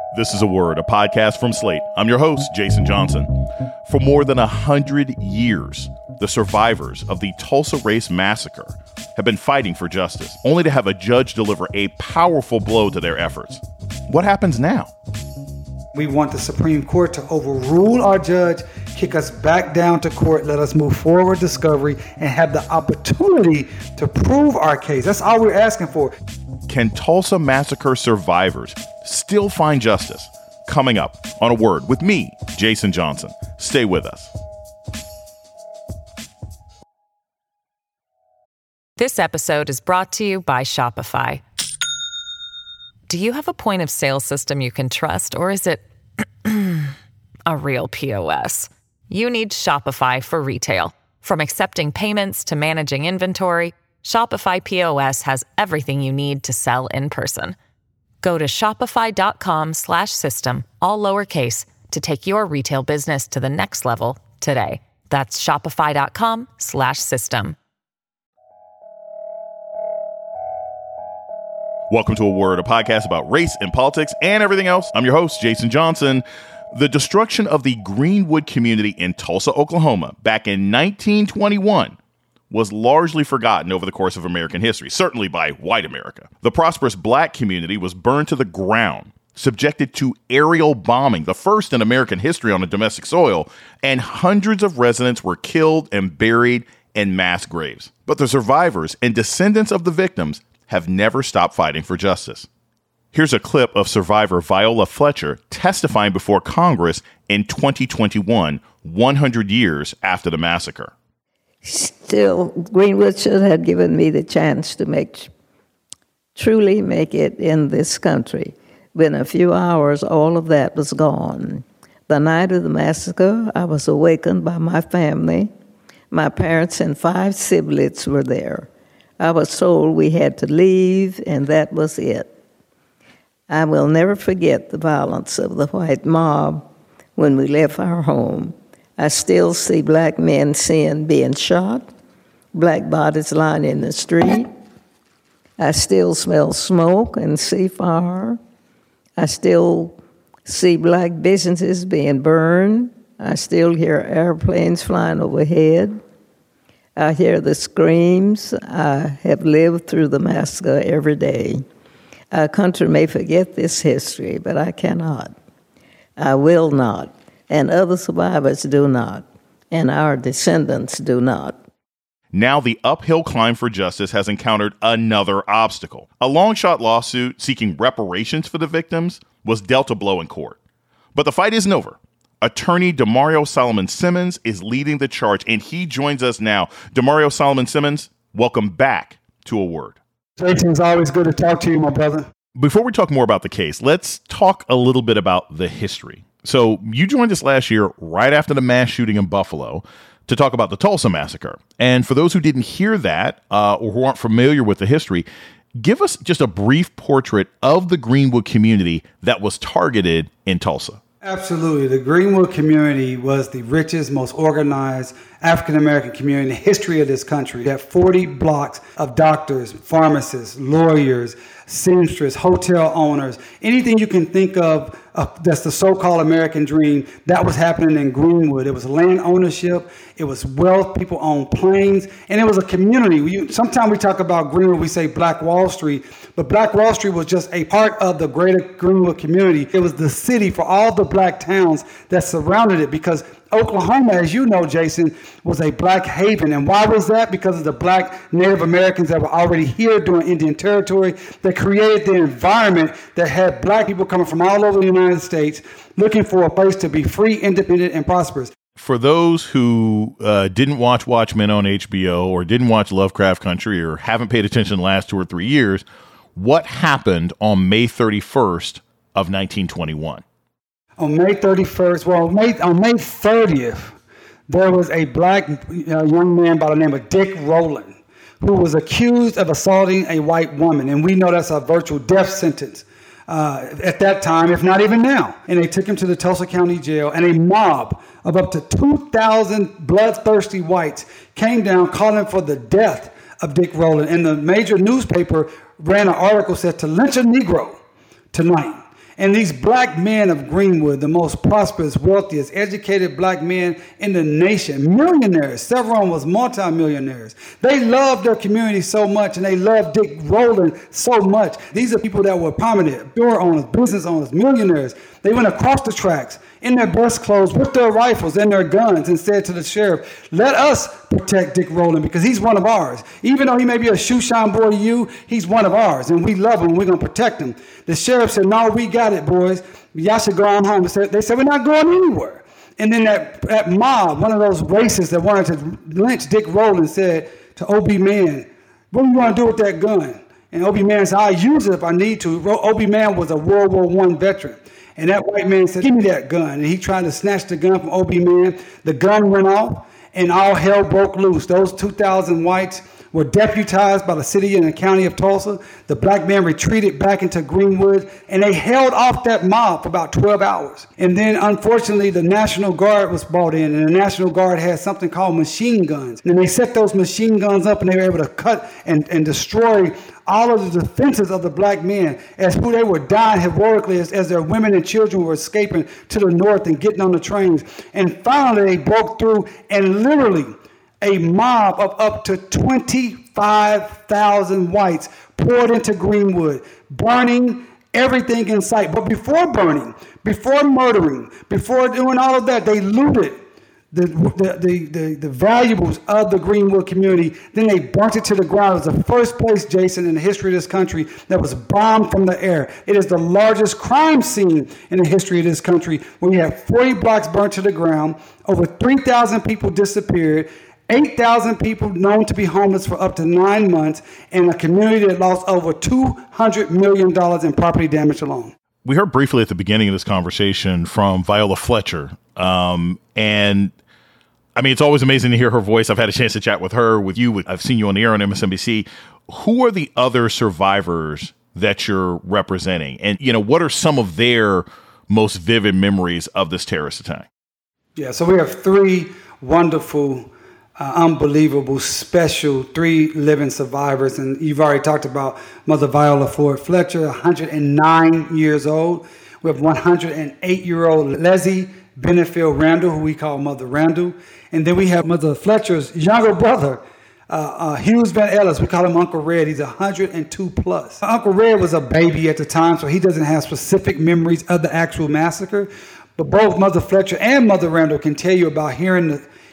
This is A Word, a podcast from Slate. I'm your host, Jason Johnson. For more than 100 years, the survivors of the Tulsa Race Massacre have been fighting for justice, only to have a judge deliver a powerful blow to their efforts. What happens now? We want the Supreme Court to overrule our judge, kick us back down to court, let us move forward discovery, and have the opportunity to prove our case. That's all we're asking for. Can Tulsa Massacre survivors still find justice? Coming up on A Word with me, Jason Johnson. Stay with us. This episode is brought to you by Shopify. Do you have a point of sale system you can trust, or is it a real POS? You need Shopify for retail. From accepting payments to managing inventory, Shopify POS has everything you need to sell in person. Go to shopify.com/system, all lowercase, to take your retail business to the next level today. That's shopify.com/system. Welcome to A Word, a podcast about race and politics and everything else. I'm your host, Jason Johnson. The destruction of the Greenwood community in Tulsa, Oklahoma, back in 1921 was largely forgotten over the course of American history, certainly by white America. The prosperous black community was burned to the ground, subjected to aerial bombing, the first in American history on a domestic soil, and hundreds of residents were killed and buried in mass graves. But the survivors and descendants of the victims have never stopped fighting for justice. Here's a clip of survivor Viola Fletcher testifying before Congress in 2021, 100 years after the massacre. Still, Greenwood should have given me the chance to truly make it in this country. Within a few hours, all of that was gone. The night of the massacre, I was awakened by my family. My parents and 5 siblings were there. I was told we had to leave, and that was it. I will never forget the violence of the white mob when we left our home. I still see black men being shot, black bodies lying in the street. I still smell smoke and see fire. I still see black businesses being burned. I still hear airplanes flying overhead. I hear the screams. I have lived through the massacre every day. Our country may forget this history, but I cannot. I will not. And other survivors do not, and our descendants do not. Now the uphill climb for justice has encountered another obstacle. A long-shot lawsuit seeking reparations for the victims was dealt a blow in court. But the fight isn't over. Attorney Demario Solomon Simmons is leading the charge, and he joins us now. Demario Solomon Simmons, welcome back to A Word. Jason, it's always good to talk to you, my brother. Before we talk more about the case, let's talk a little bit about the history. So you joined us last year right after the mass shooting in Buffalo to talk about the Tulsa Massacre. And for those who didn't hear that or who aren't familiar with the history, give us just a brief portrait of the Greenwood community that was targeted in Tulsa. Absolutely. The Greenwood community was the richest, most organized African-American community in the history of this country. You have 40 blocks of doctors, pharmacists, lawyers, seamstresses, hotel owners, anything you can think of that's the so-called American dream, that was happening in Greenwood. It was land ownership, it was wealth, people owned planes, and it was a community. Sometimes we talk about Greenwood, we say Black Wall Street, but Black Wall Street was just a part of the greater Greenwood community. It was the city for all the black towns that surrounded it, because Oklahoma, as you know, Jason, was a black haven. And why was that? Because of the black Native Americans that were already here during Indian Territory that created the environment that had black people coming from all over the United States looking for a place to be free, independent, and prosperous. For those who didn't watch Watchmen on HBO or didn't watch Lovecraft Country or haven't paid attention the last 2 or 3 years, what happened on May 31st of 1921? On May 31st, on May 30th, there was a black young man by the name of Dick Rowland who was accused of assaulting a white woman. And we know that's a virtual death sentence at that time, if not even now. And they took him to the Tulsa County Jail, and a mob of up to 2,000 bloodthirsty whites came down calling for the death of Dick Rowland. And the major newspaper ran an article said to lynch a Negro tonight. And these black men of Greenwood, the most prosperous, wealthiest, educated black men in the nation, millionaires, several of them was multimillionaires. They loved their community so much, and they loved Dick Rowland so much. These are people that were prominent, store owners, business owners, millionaires. They went across the tracks in their best clothes with their rifles and their guns and said to the sheriff, let us protect Dick Rowland because he's one of ours. Even though he may be a shoe shine boy to you, he's one of ours, and we love him, and we're going to protect him. The sheriff said, no, we got it, boys. Y'all should go on home. They said, we're not going anywhere. And then that mob, one of those racists that wanted to lynch Dick Rowland, said to Obie Man, what do you want to do with that gun? And Obie Man said, I'll use it if I need to. Obie Man was a World War I veteran. And that white man said, give me that gun. And he tried to snatch the gun from Obie Man. The gun went off, and all hell broke loose. Those 2,000 whites were deputized by the city and the county of Tulsa. The black men retreated back into Greenwood, and they held off that mob for about 12 hours. And then, unfortunately, the National Guard was brought in, and the National Guard had something called machine guns. And they set those machine guns up, and they were able to cut and destroy all of the defenses of the black men as who they were dying heroically as their women and children were escaping to the north and getting on the trains. And finally, they broke through, and literally a mob of up to 25,000 whites poured into Greenwood, burning everything in sight. But before burning, before murdering, before doing all of that, they looted the valuables of the Greenwood community. Then they burnt it to the ground. It was the first place, Jason, in the history of this country that was bombed from the air. It is the largest crime scene in the history of this country, where you have 40 blocks burnt to the ground, over 3,000 people disappeared, 8,000 people known to be homeless for up to 9 months, and a community that lost over $200 million in property damage alone. We heard briefly at the beginning of this conversation from Viola Fletcher. And I mean, it's always amazing to hear her voice. I've had a chance to chat with her, with you. I've seen you on the air on MSNBC. Who are the other survivors that you're representing? And, you know, what are some of their most vivid memories of this terrorist attack? Yeah, so we have three wonderful, unbelievable, special, 3 living survivors. And you've already talked about Mother Viola Ford Fletcher, 109 years old. We have 108-year-old Leslie Benefield Randall, who we call Mother Randall. And then we have Mother Fletcher's younger brother, Hughes Van Ellis. We call him Uncle Red. He's 102 plus. Uncle Red was a baby at the time, so he doesn't have specific memories of the actual massacre. But both Mother Fletcher and Mother Randall can tell you about hearing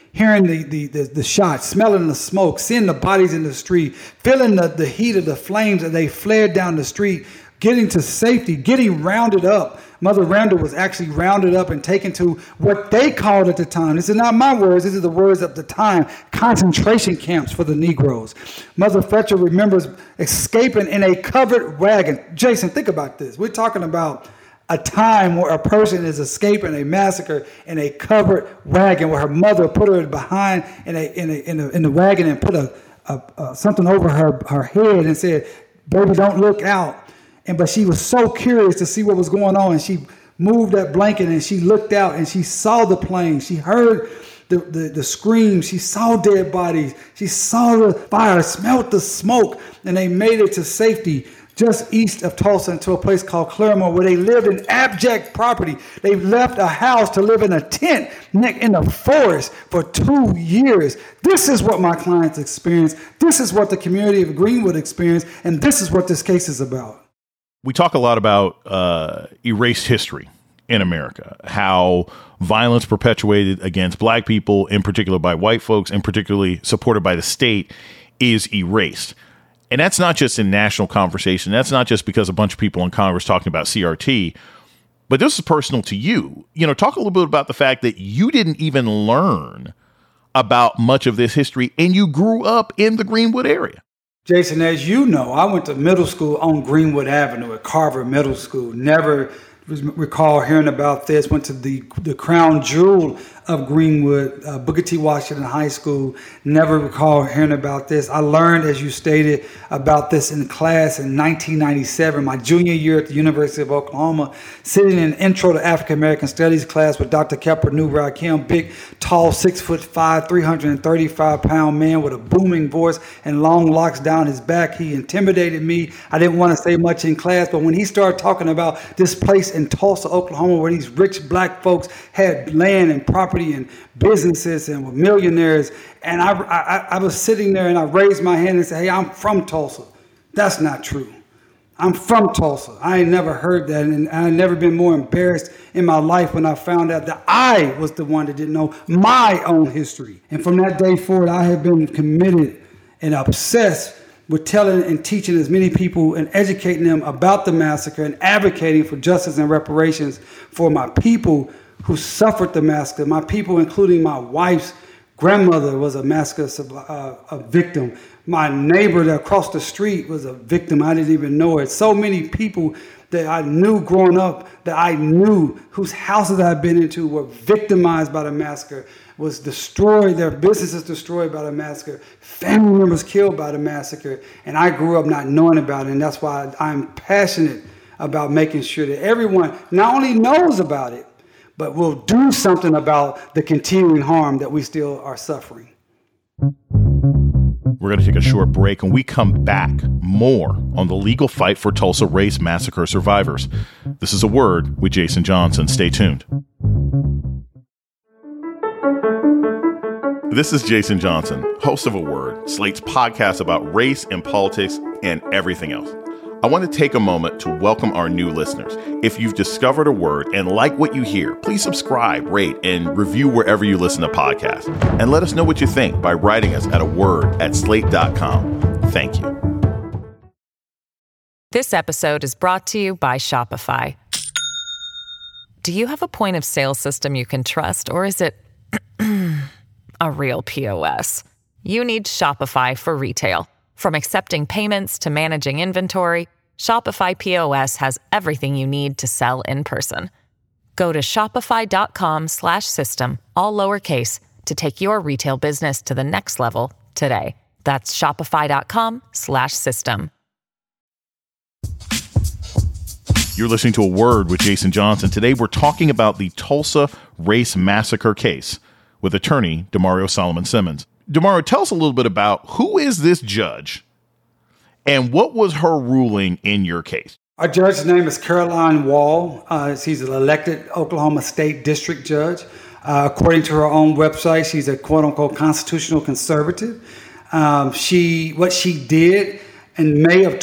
the shots, smelling the smoke, seeing the bodies in the street, feeling the heat of the flames as they flared down the street, getting to safety, getting rounded up. Mother Randall was actually rounded up and taken to what they called at the time, this is not my words, this is the words of the time, concentration camps for the Negroes. Mother Fletcher remembers escaping in a covered wagon. Jason, think about this. We're talking about a time where a person is escaping a massacre in a covered wagon, where her mother put her behind in the wagon and put something over her head and said, "Baby, don't look out." But she was so curious to see what was going on, and she moved that blanket and she looked out and she saw the plane. She heard the screams. She saw dead bodies. She saw the fire, smelled the smoke, and they made it to safety just east of Tulsa into a place called Claremore, where they lived in abject poverty. They left a house to live in a tent in the forest for 2 years. This is what my clients experienced. This is what the community of Greenwood experienced, and this is what this case is about. We talk a lot about erased history in America, how violence perpetuated against black people, in particular by white folks, and particularly supported by the state, is erased. And that's not just in national conversation. That's not just because a bunch of people in Congress talking about CRT, but this is personal to you. You know, talk a little bit about the fact that you didn't even learn about much of this history, and you grew up in the Greenwood area. Jason, as you know, I went to middle school on Greenwood Avenue at Carver Middle School. Never recall hearing about this. Went to the crown jewel of Greenwood, Booker T. Washington High School. Never recall hearing about this. I learned, as you stated, about this in class in 1997, my junior year at the University of Oklahoma, sitting in Intro to African American Studies class with Dr. Kepler New-Rakim, big, tall, 6'5", 335-pound man with a booming voice and long locks down his back. He intimidated me. I didn't want to say much in class, but when he started talking about this place in Tulsa, Oklahoma, where these rich black folks had land and property and businesses and were millionaires, and I was sitting there and I raised my hand and said, hey, I'm from Tulsa. That's not true. I'm from Tulsa. I ain't never heard that, and I've never been more embarrassed in my life when I found out that I was the one that didn't know my own history. And from that day forward, I have been committed and obsessed with telling and teaching as many people and educating them about the massacre and advocating for justice and reparations for my people who suffered the massacre. My people, including my wife's grandmother, was a massacre a victim. My neighbor that across the street was a victim. I didn't even know it. So many people that I knew growing up, that I knew, whose houses I've been into, were victimized by the massacre, was destroyed, their businesses destroyed by the massacre, family members killed by the massacre, and I grew up not knowing about it, and that's why I'm passionate about making sure that everyone not only knows about it, but will do something about the continuing harm that we still are suffering. We're going to take a short break. When we come back, more on the legal fight for Tulsa Race Massacre survivors. This is A Word with Jason Johnson. Stay tuned. This is Jason Johnson, host of A Word, Slate's podcast about race and politics and everything else. I want to take a moment to welcome our new listeners. If you've discovered A Word and like what you hear, please subscribe, rate, and review wherever you listen to podcasts. And let us know what you think by writing us at aword@slate.com. Thank you. This episode is brought to you by Shopify. Do you have a point of sale system you can trust, or is it a real POS? You need Shopify for retail. From accepting payments to managing inventory, Shopify POS has everything you need to sell in person. Go to shopify.com/system, all lowercase, to take your retail business to the next level today. That's shopify.com/system. You're listening to A Word with Jason Johnson. Today, we're talking about the Tulsa Race Massacre case with attorney Damario Solomon Simmons. Damario, tell us a little bit about who is this judge and what was her ruling in your case? Our judge's name is Caroline Wall. She's an elected Oklahoma State District Judge. According to her own website, she's a quote-unquote constitutional conservative. What she did in May of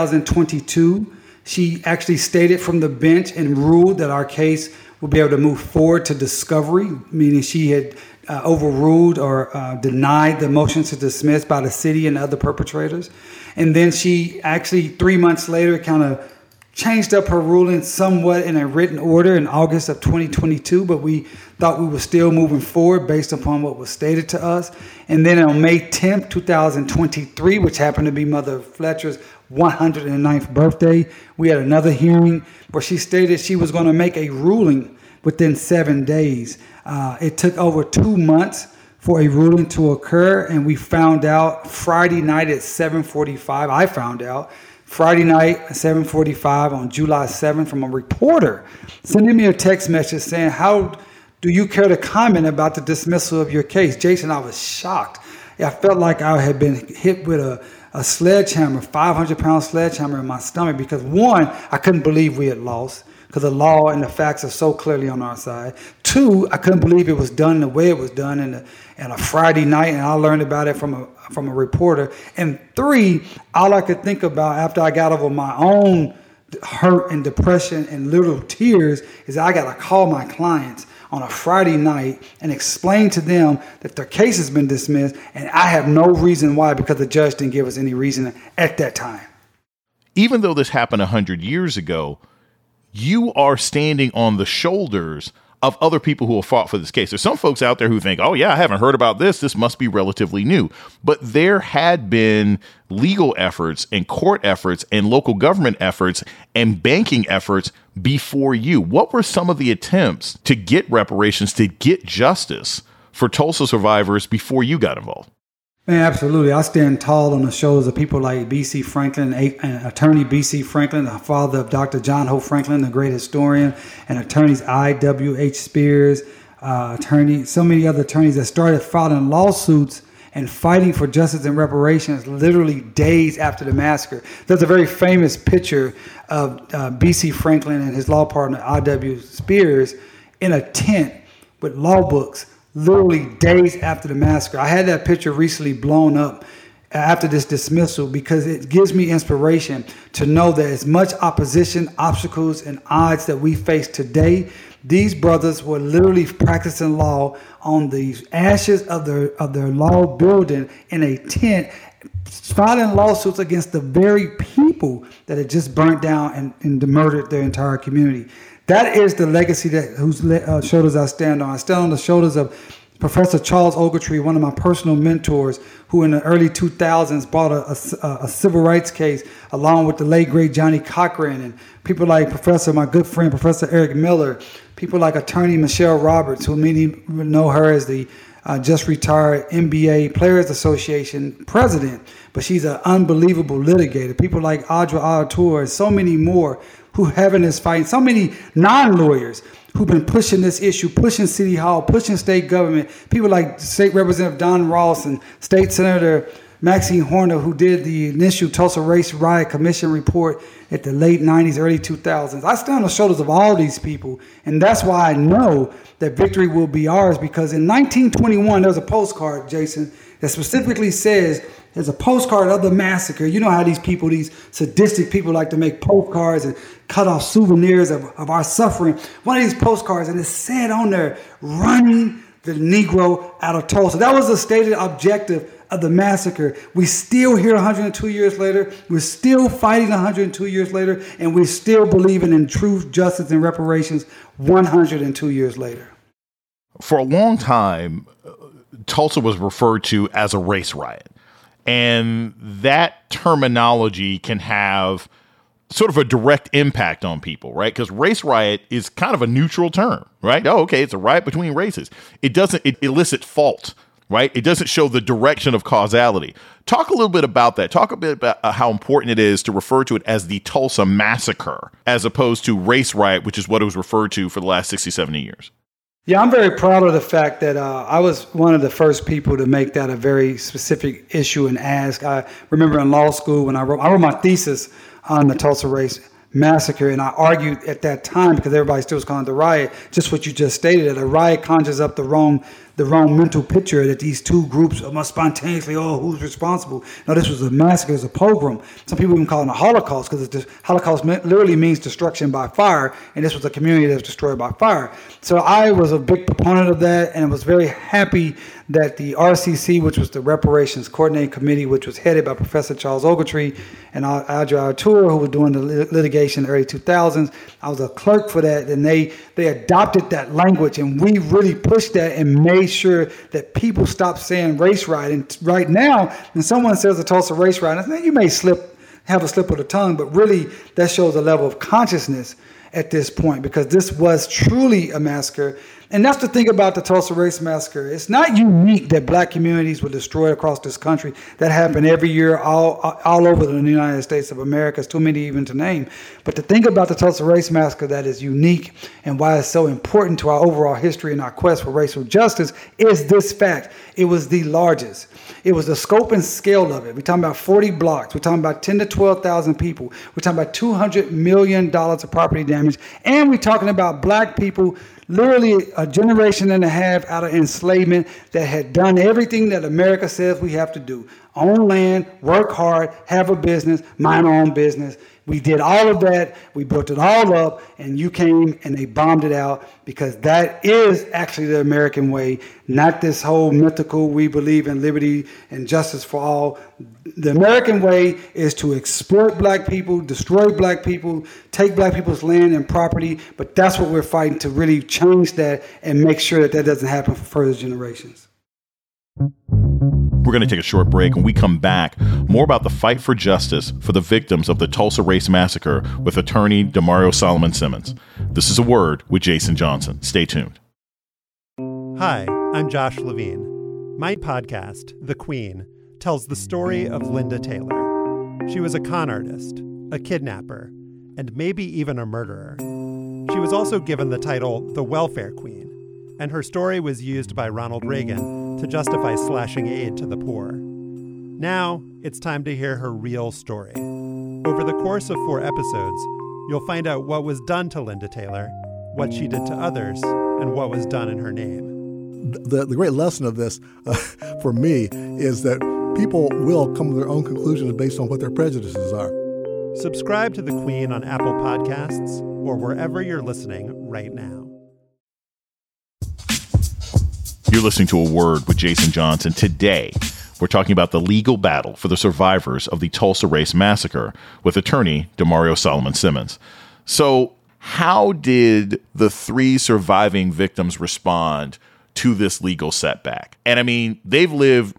2022, she actually stated from the bench and ruled that our case would be able to move forward to discovery, meaning she had overruled or denied the motions to dismiss by the city and other perpetrators. And then she actually 3 months later kind of changed up her ruling somewhat in a written order in August of 2022, but we thought we were still moving forward based upon what was stated to us. And then on May 10th, 2023, which happened to be Mother Fletcher's 109th birthday, we had another hearing where she stated she was going to make a ruling within 7 days. It took over 2 months for a ruling to occur, and we found out Friday night at 7:45. I found out Friday night at 7:45 on July 7th from a reporter sending me a text message saying, "How do you care to comment about the dismissal of your case?" Jason, I was shocked. I felt like I had been hit with a sledgehammer, 500-pound sledgehammer in my stomach, because one, I couldn't believe we had lost, because the law and the facts are so clearly on our side. Two, I couldn't believe it was done the way it was done in a Friday night, and I learned about it from a reporter. And three, all I could think about after I got over my own hurt and depression and little tears is I got to call my clients on a Friday night and explain to them that their case has been dismissed, and I have no reason why, because the judge didn't give us any reason at that time. Even though this happened 100 years ago, you are standing on the shoulders of other people who have fought for this case. There's some folks out there who think, oh, yeah, I haven't heard about this. This must be relatively new. But there had been legal efforts and court efforts and local government efforts and banking efforts before you. What were some of the attempts to get reparations, to get justice for Tulsa survivors before you got involved? Man, absolutely. I stand tall on the shoulders of people like B.C. Franklin, attorney B.C. Franklin, the father of Dr. John Hope Franklin, the great historian, and attorneys I.W.H. Spears, so many other attorneys that started filing lawsuits and fighting for justice and reparations literally days after the massacre. There's a very famous picture of B.C. Franklin and his law partner I.W. Spears in a tent with law books literally days after the massacre. I had that picture recently blown up after this dismissal because it gives me inspiration to know that as much opposition, obstacles, and odds that we face today, these brothers were literally practicing law on the ashes of their law building in a tent, filing lawsuits against the very people that had just burnt down and murdered their entire community. That is the legacy whose shoulders I stand on. I stand on the shoulders of Professor Charles Ogletree, one of my personal mentors, who in the early 2000s brought a civil rights case along with the late, great Johnny Cochran, and people like my good friend, Professor Eric Miller, people like attorney Michelle Roberts, who many know her as the just retired NBA Players Association president, but she's an unbelievable litigator. People like Audra Artur and so many more who have in this fight, so many non-lawyers who've been pushing this issue, pushing City Hall, pushing state government, people like State Representative Don Ross and State Senator Maxine Horner, who did the initial Tulsa Race Riot Commission report at the late 90s, early 2000s. I stand on the shoulders of all these people, and that's why I know that victory will be ours, because in 1921, there was a postcard, Jason, that specifically says, there's a postcard of the massacre. You know how these people, these sadistic people, like to make postcards and cut off souvenirs of our suffering. One of these postcards, and it said on there, running the Negro out of Tulsa. That was the stated objective of the massacre. We still here 102 years later. We're still fighting 102 years later, and we're still believing in truth, justice, and reparations 102 years later. For a long time, Tulsa was referred to as a race riot. And that terminology can have sort of a direct impact on people, right? Because race riot is kind of a neutral term, right? Oh, okay, it's a riot between races. It elicit fault, right? It doesn't show the direction of causality. Talk a little bit about that. Talk a bit about how important it is to refer to it as the Tulsa Massacre, as opposed to race riot, which is what it was referred to for the last 60, 70 years. Yeah, I'm very proud of the fact that I was one of the first people to make that a very specific issue and ask. I remember in law school when I wrote my thesis on the Tulsa Race Massacre, and I argued at that time, because everybody still was calling it the riot, just what you just stated, that a riot conjures up the wrong mental picture that these two groups must spontaneously, who's responsible? No, this was a massacre, it was a pogrom. Some people even call it a Holocaust, because the Holocaust literally means destruction by fire, and this was a community that was destroyed by fire. So I was a big proponent of that, and was very happy that the RCC, which was the Reparations Coordinating Committee, which was headed by Professor Charles Ogletree and Audra Artur, who was doing the litigation in the early 2000s. I was a clerk for that, and they adopted that language, and we really pushed that and made sure that people stopped saying race riot. And right now, when someone says a Tulsa race riot, I think you may have a slip of the tongue, but really that shows a level of consciousness at this point, because this was truly a massacre. And that's the thing about the Tulsa Race Massacre. It's not unique that black communities were destroyed across this country. That happened every year all over the United States of America. It's too many even to name. But the thing about the Tulsa Race Massacre that is unique and why it's so important to our overall history and our quest for racial justice is this fact. It was the largest. It was the scope and scale of it. We're talking about 40 blocks. We're talking about 10 to 12,000 people. We're talking about $200 million of property damage. And we're talking about black people, literally a generation and a half out of enslavement, that had done everything that America says we have to do. Own land, work hard, have a business, mind our own business. We did all of that. We built it all up, and you came and they bombed it out, because that is actually the American way, not this whole mythical, we believe in liberty and justice for all. The American way is to exploit black people, destroy black people, take black people's land and property. But that's what we're fighting, to really change that and make sure that that doesn't happen for further generations. We're going to take a short break. When we come back, more about the fight for justice for the victims of the Tulsa Race Massacre with attorney Demario Solomon Simmons. This is A Word with Jason Johnson. Stay tuned. Hi, I'm Josh Levine. My podcast, The Queen, tells the story of Linda Taylor. She was a con artist, a kidnapper, and maybe even a murderer. She was also given the title the Welfare Queen, and her story was used by Ronald Reagan to justify slashing aid to the poor. Now, it's time to hear her real story. Over the course of 4 episodes, you'll find out what was done to Linda Taylor, what she did to others, and what was done in her name. The great lesson of this, for me, is that people will come to their own conclusions based on what their prejudices are. Subscribe to The Queen on Apple Podcasts or wherever you're listening right now. You're listening to A Word with Jason Johnson. Today, we're talking about the legal battle for the survivors of the Tulsa Race Massacre with attorney Demario Solomon Simmons. So, how did the 3 surviving victims respond to this legal setback? And I mean, they've lived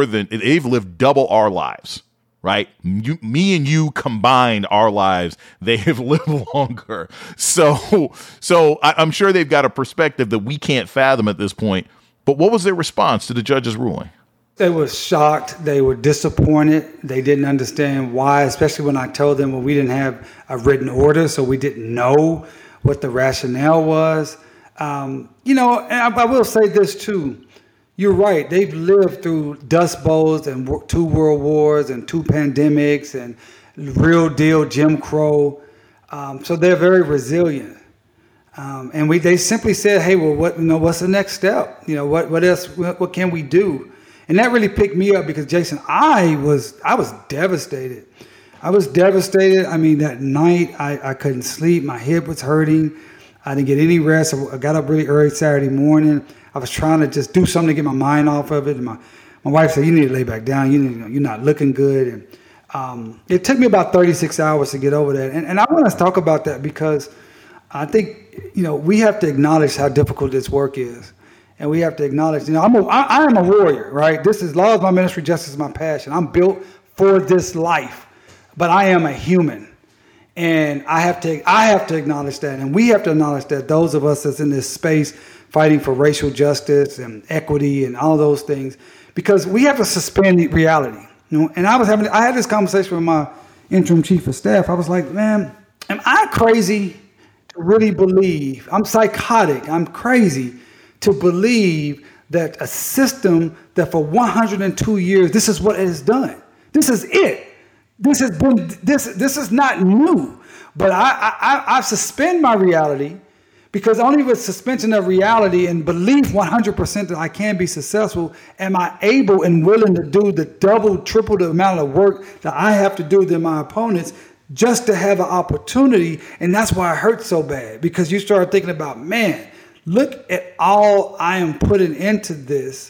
double our lives, right? Me and you combined our lives, they have lived longer. So I'm sure they've got a perspective that we can't fathom at this point. But what was their response to the judge's ruling? They were shocked. They were disappointed. They didn't understand why, especially when I told them, well, we didn't have a written order, so we didn't know what the rationale was. And I will say this too. You're right. They've lived through Dust Bowls and 2 world wars and 2 pandemics and real deal Jim Crow. So they're very resilient. And they simply said, hey, well, what's the next step? What else? What can we do? And that really picked me up, because Jason, I was devastated. I was devastated. I mean, that night I couldn't sleep. My hip was hurting. I didn't get any rest. I got up really early Saturday morning. I was trying to just do something to get my mind off of it. And my wife said, you need to lay back down. You're not looking good. And it took me about 36 hours to get over that. And I want to talk about that, because I think, we have to acknowledge how difficult this work is. And we have to acknowledge, I am a warrior, right? This is law is my ministry, justice is my passion. I'm built for this life, but I am a human. And I have to acknowledge that. And we have to acknowledge that, those of us that's in this space fighting for racial justice and equity and all those things, because we have to suspend the reality. And I had this conversation with my interim chief of staff. I was like, man, am I crazy to really believe? I'm psychotic. I'm crazy to believe that a system that for 102 years, this is what it has done. This is it. This is not new. But I suspend my reality, because only with suspension of reality and belief 100% that I can be successful am I able and willing to do the double, triple the amount of work that I have to do than my opponents, just to have an opportunity. And that's why it hurts so bad, because you start thinking about, man, look at all I am putting into this,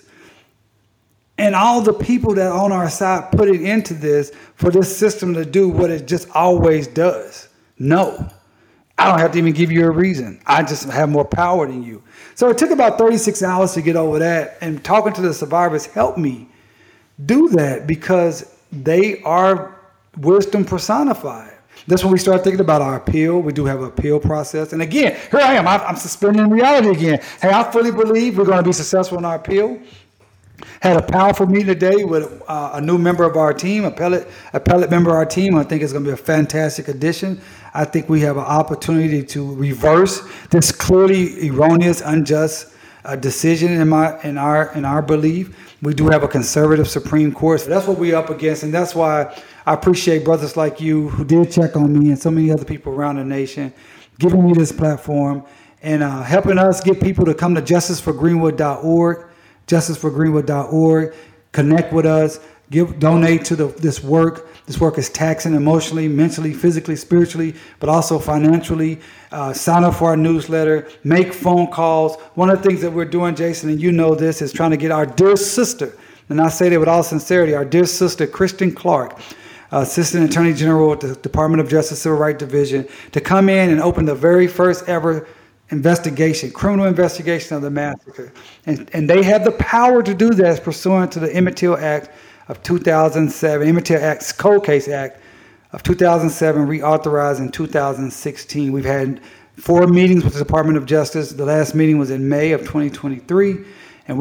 and all the people that are on our side putting into this for this system to do what it just always does. No, I don't have to even give you a reason. I just have more power than you. So it took about 36 hours to get over that, and talking to the survivors helped me do that, because they are wisdom personified. That's when we start thinking about our appeal. We do have an appeal process. And again, here I am. I'm suspending reality again. Hey, I fully believe we're going to be successful in our appeal. Had a powerful meeting today with a new member of our team, appellate member of our team. I think it's going to be a fantastic addition. I think we have an opportunity to reverse this clearly erroneous, unjust decision in our belief. We do have a conservative Supreme Court. So that's what we're up against, and that's why I appreciate brothers like you who did check on me, and so many other people around the nation, giving me this platform and helping us get people to come to justiceforgreenwood.org, justiceforgreenwood.org, connect with us, donate to this work. This work is taxing emotionally, mentally, physically, spiritually, but also financially. Sign up for our newsletter, make phone calls. One of the things that we're doing, Jason, and you know this, is trying to get our dear sister, and I say that with all sincerity, our dear sister, Kristen Clark, Assistant Attorney General at the Department of Justice Civil Rights Division, to come in and open the very first ever criminal investigation of the massacre. And they have the power to do that pursuant to the Emmett Till Act of 2007, Emmett Till Act's Cold Case Act of 2007, reauthorized in 2016. We've had 4 meetings with the Department of Justice. The last meeting was in May of 2023. And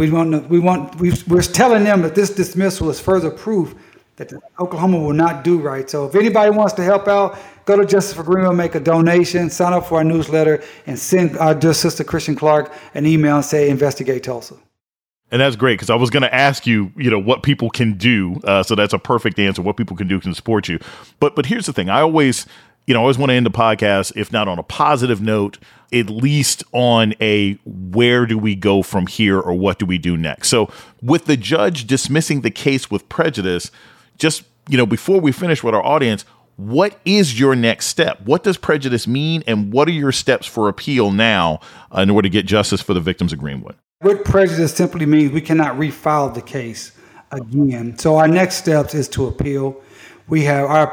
we're telling them that this dismissal is further proof that Oklahoma will not do right. So if anybody wants to help out, go to Justice for Greenville, make a donation, sign up for our newsletter, and send our dear sister Kristen Clark an email and say, investigate Tulsa. And that's great, because I was going to ask you, what people can do. So that's a perfect answer. What people can do can support you. But here's the thing. I always want to end the podcast, if not on a positive note, at least on a where do we go from here, or what do we do next? So with the judge dismissing the case with prejudice, just, before we finish with our audience, what is your next step? What does prejudice mean? And what are your steps for appeal now in order to get justice for the victims of Greenwood? What prejudice simply means we cannot refile the case again. So our next steps is to appeal. We have our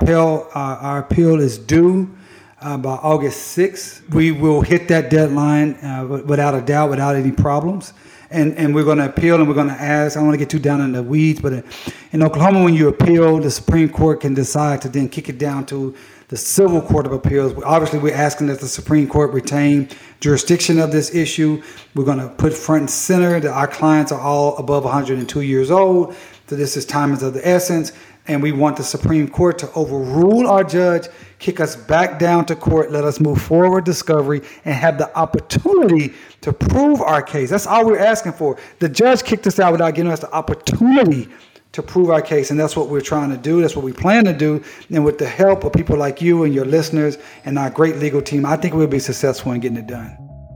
appeal is due by August 6th. We will hit that deadline without a doubt, without any problems. And we're going to appeal, and we're going to ask, I don't want to get too down in the weeds, but in Oklahoma, when you appeal, the Supreme Court can decide to then kick it down to the Civil Court of Appeals. Obviously, we're asking that the Supreme Court retain jurisdiction of this issue. We're going to put front and center that our clients are all above 102 years old, so time is of the essence. And we want the Supreme Court to overrule our judge, kick us back down to court, let us move forward discovery, and have the opportunity to prove our case. That's all we're asking for. The judge kicked us out without giving us the opportunity to prove our case, and that's what we're trying to do. That's what we plan to do. And with the help of people like you and your listeners and our great legal team, I think we'll be successful in getting it done.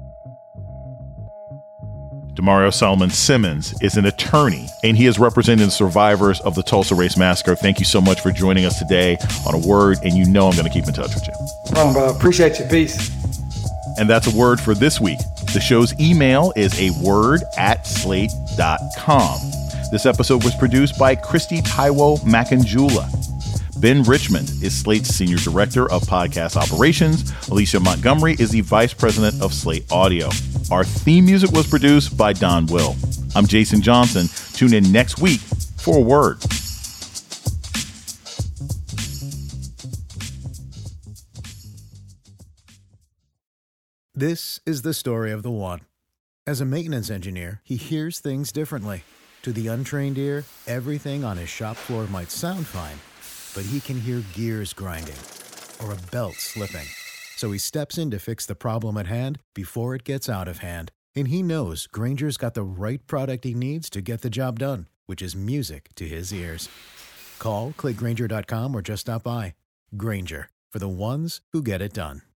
Demario Solomon Simmons is an attorney, and he is representing the survivors of the Tulsa Race Massacre. Thank you so much for joining us today on A Word, and I'm going to keep in touch with you. No problem, bro. Appreciate you. Peace. And that's A Word for this week. The show's email is aword@slate.com. This episode was produced by Christy Taiwo Makanjula. Ben Richmond is Slate's Senior Director of Podcast Operations. Alicia Montgomery is the Vice President of Slate Audio. Our theme music was produced by Don Will. I'm Jason Johnson. Tune in next week for A Word. This is the story of the one. As a maintenance engineer, he hears things differently. To the untrained ear, everything on his shop floor might sound fine, but he can hear gears grinding or a belt slipping. So he steps in to fix the problem at hand before it gets out of hand. And he knows Grainger's got the right product he needs to get the job done, which is music to his ears. Call, click Grainger.com, or just stop by. Grainger, for the ones who get it done.